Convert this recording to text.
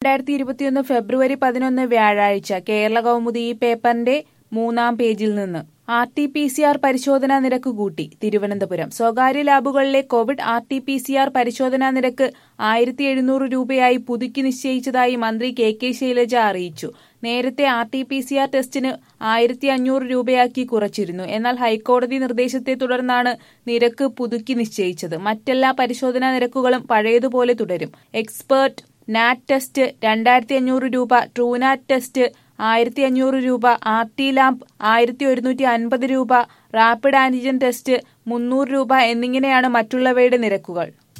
2021 ഫെബ്രുവരി 11 വ്യാഴാഴ്ച കേരള കൗമുദി ഈ പേപ്പറിന്റെ 3-ാം പേജിൽ നിന്ന് RT-PCR പരിശോധനാ നിരക്ക് കൂട്ടി. തിരുവനന്തപുരം സ്വകാര്യ ലാബുകളിലെ കോവിഡ് RT-PCR പരിശോധനാ നിരക്ക് 1700 രൂപയായി പുതുക്കി നിശ്ചയിച്ചതായി മന്ത്രി കെ ശൈലജ അറിയിച്ചു. നേരത്തെ RT-PCR ടെസ്റ്റിന് 1500 രൂപയാക്കി കുറച്ചിരുന്നു. എന്നാൽ ഹൈക്കോടതി നിർദ്ദേശത്തെ തുടർന്നാണ് നിരക്ക് പുതുക്കി നിശ്ചയിച്ചത്. മറ്റെല്ലാ പരിശോധനാ നിരക്കുകളും പഴയതുപോലെ തുടരും. എക്സ്പേർട്ട് നാറ്റ് ടെസ്റ്റ് 2500 രൂപ, ട്രൂനാറ്റ് ടെസ്റ്റ് 1500 രൂപ, RT-ലാബ് 1150 രൂപ, റാപ്പിഡ് ആന്റിജൻ ടെസ്റ്റ് 300 രൂപ എന്നിങ്ങനെയാണ് മറ്റുള്ളവയുടെ നിരക്കുകൾ.